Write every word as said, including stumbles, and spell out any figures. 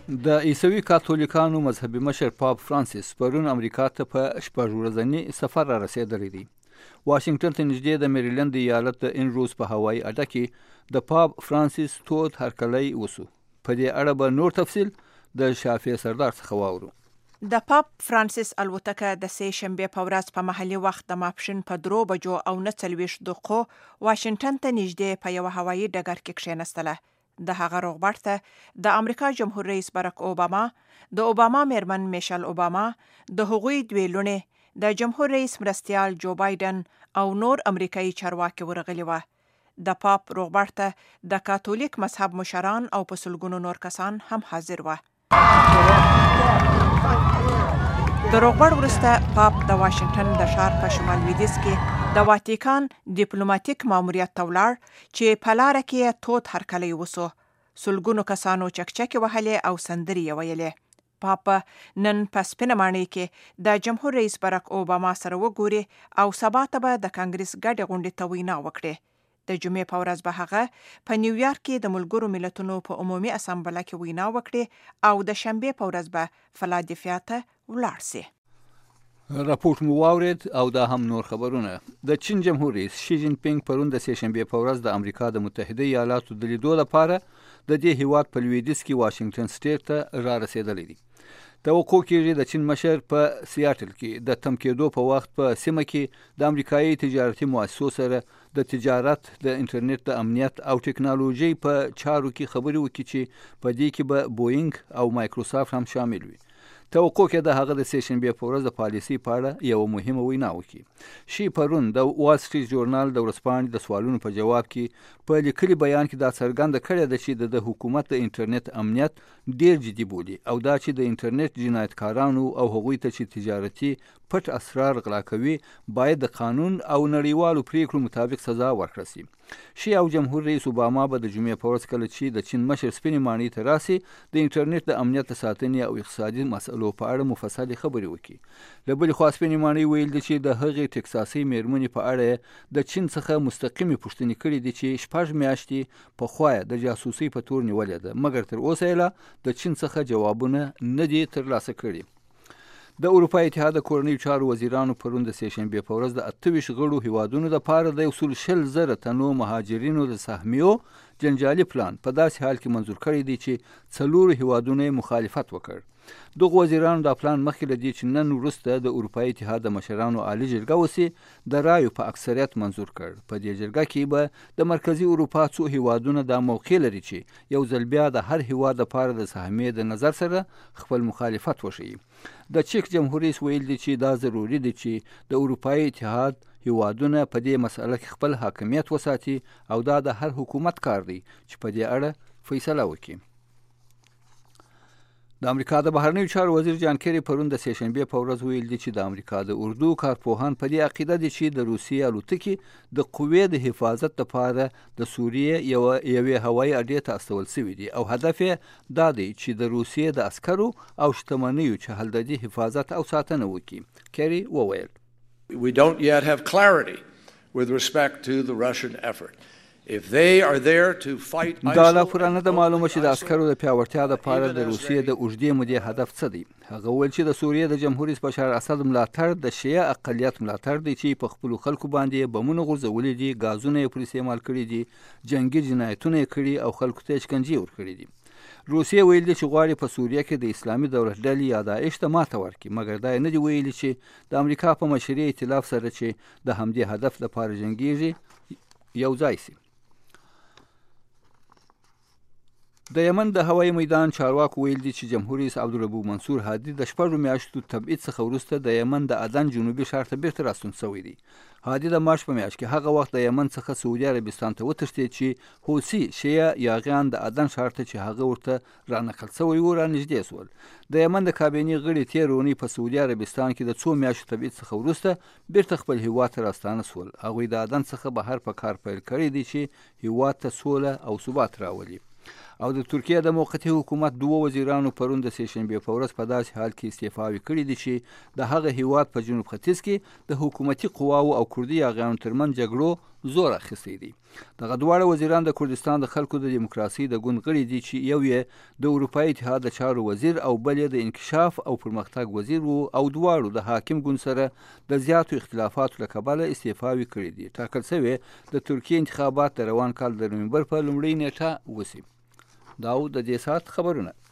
د عیسوي کاتولیکانو مذهبي مشر پاپ فرانسیس پرون امریکا ته په شپږ ورځني سفر را رسېدلی دی. واشنگټن ته نږدې د میریلند ایالت د انروز په هوایي اډه کې د پاپ فرانسیس تود هرکلی وسو. په دې اړه به نور تفصیل د شافع سردار څخه واورو. د پاپ فرانسیس الوتکه د سې شنبې په ورځ په محلي وخت د ماپښین په درو بجو او نه څلوېښت دقیقو واشنگټن ته نږدې په یوه هوایي ډګر کې کښېنستله. د هغه روغبړ ته د امریکا جمهور رئیس برک اوباما، د اوباما میرمن میشل اوباما، د هغوی دوی لوڼې، د جمهور رئیس مرستیال جو بایدن او نور امریکایي چارواکي ورغلي وه. د پاپ روغبړ ته د کاتولیک مذهب مشران او په سلګونو نور کسان هم حاضر وه. د روغبړ وروسته پاپ د واشنگټن د ښار په شمال لویدیځ کې د واتیکان ډیپلوماټیک ماموریت ته ولاړ چې په لاره کې یې تود هرکلی وسو. سلګونو کسانو چکچکې وهلې او سندرې یې ویلې. پاپ نن په سپینه ماڼۍ کې د جمهور رئیس برک اوباما سره وګوري او سبا ته به د کانګریس ګډې غونډې ته وینا وکړي. د جمعې په ورځ به هغه په نیویارک کې د ملګرو ملتونو په عمومي اسامبله کې وینا وکړي او د شنبې په ورځ به فلادلفیا ته ولاړ سي. راپورټ مو واورید او دا هم نور خبرونه. د چین جمهور رئیس شي جین پینګ پرون د سې شنبې په ورځ د امریکا د متحده ایالاتو د لیدو لپاره د دې هیواد په لویدیځ کې واشنگټن سټیټ ته را رسېدلی دی. توقع کېږي د چین مشر په سیاټل کې د تم کېدو په وخت په سیمه کې د امریکایي تجارتي مؤسسو سره د تجارت، د انټرنیټ د امنیت او ټکنالوژي په چارو کې خبرې وکړي چې په دې کې به بوینګ او مایکروسافت هم شامل وي. توقع کې د هغه د سې شنبې په ورځ د پالیسۍ په اړه یوه مهمه وینا وکړي. شي پرون د وال سټریټ ژورنال د ورځپاڼې د سوالونو په جواب کې په لیکلي بیان کې دا څرګنده کړې ده چې د حکومت د انټرنیټ امنیت ډیر جدي بولي او دا چې د انټرنیټ جنایتکارانو او هغوی ته چې تجارتي پټ اسرار غلا کوي باید د قانون او نړیوالو پریکړو مطابق سزا ورکړل شي. شي او جمهور رئیس اوباما به د جمعې په ورځ کله چې د چین مشر سپینې ماڼۍ ته راسي د انټرنیټ د امنیت د ساتنې او اقتصادي مسئلو په اړه مفصلې خبرې وکړي. له بلې خوا سپینې ماڼۍ ویل دي چې د هغې ټکساسي میرمنې په اړه د چین څخه مستقیمې پوښتنې کړې دي چې شپږ میاشتې پخوا د جاسوسۍ په تور نیولې ده، مګر تر اوسه یې د چین څخه جوابونه نه دي ترلاسه کړي. د اروپا اتحاد د کورنیو چارو وزیرانو پرون د سې شنبې په ورځ د اته ویشت غړو هیوادونو لپاره د یو سل شل زره تنو مهاجرینو د سهمیو جنجالي پلان په داسې حال کې منظور کړی دی چې څلورو هیوادونو یې مخالفت وکړ. دغه وزیرانو دا پلان مخکې له دې چې نن وروسته د اروپایي اتحاد د مشرانو عالي جرګه وسي د رایو په اکثریت منظور کړ. په دې جرګه کې به د مرکزي اروپا څو هیوادونه دا موقع لري چې یو ځل بیا د هر هیواد لپاره د سهمیې د نظر سره خپل مخالفت وښیي. د چیک جمهور رئیس ویل دي چې دا ضروري دی چې د اروپایي اتحاد هیوادونه په دې مسئله کې خپل حاکمیت وساتي او دا د هر حکومت کار دی چې په دې اړه فیصله وکړي. د امریکا د بهرنیو چارو وزیر جان کیری پرون د سې شنبې په ورځ ویل دي چې د امریکا د اردو کارپوهان په دې عقیده دي چې د روسیې الوتکې د قوې د حفاظت لپاره د سوریې یوه یوې هوایي اډې ته استول سوي دي او هدف یې دا دی چې د روسیې د عسکرو او شتمنیو چهلددي حفاظت او ساتنه وکړي. کیری وویل We don't yet have clarity with respect to the Russian effort. If they are there to fight دا لا پرانه د معلومه چې د عسکرو د پیاوړتیا لپاره د روسیې د اوږدې مودې هدف څه دی. هغه ویل چې د سوریې د جمهور رئیس بشار اسد ملاتړ د شیعه اقلیت ملاتړ دی چې په خپلو خلکو باندې بمونه غورځولي دي، غازونه یې پرې استعمال کړي دي، جنګي جنایتونه یې کړي او خلکو ته شکنجې ورکړي دي. روسیې ویل دي چې غواړي په سوریه کې د اسلامي دولت ډلې یا داعش ته ماته ورکړي، مګر دا یې نه دي ویلي چې د امریکا په مشرۍ ائتلاف سره چې د همدې هدف لپاره جنګیږي یو ځای سي. د یمن د هوایي میدان چارواکو ویل دي چې جمهور رئیس عبدالربو منصور هادي د شپږو میاشتو تبعید څخه وروسته د یمن د عدن جنوبي ښار ته بیرته راستون شوی دی. هادي د مارچ په میاشت کې هغه وخت د یمن څخه سعودي عربستان ته وتښتېد چې حوثي شیعه یاغیان د عدن ښار ته چې هغه ورته رانقل شوی و رانږدې سول. د یمن د کابینې غړي تېره اونۍ په سعودي عربستان کې د څو میاشتو تبعید څخه وروسته بیرته خپل هیواد ته راستانه سول. هغوی د عدن څخه بهر په کار پیل کړی دی چې هیواد ته سوله او ثبات راولي. او د ترکیه د موقتي حکومت دوه وزیرانو پرون د سهشنبې په ورځ په داسې حال کې استعفاوې کړې دي چې د هغه هیواد په جنوب ختیځ کې د حکومتي قواو او کردي یاغیانو ترمنځ جګړو زور اخیستی دی. دغه دواړه وزیران د کردستان د خلکو د دیموکراسي د ګوند غړي دي چې یو یې د اروپایي اتحاد د چارو وزیر او بل یې د انکشاف او پرمختګ وزیر وو او دواړو د حاکم ګوند سره د زیاتو اختلافاتو له کبله استعفاوې کړې دي. ټاکل شوی د ترکیې انتخابات د روان کال د نومبر په لومړۍ نیټه وشي. دا و د دې ساعت خبرونه.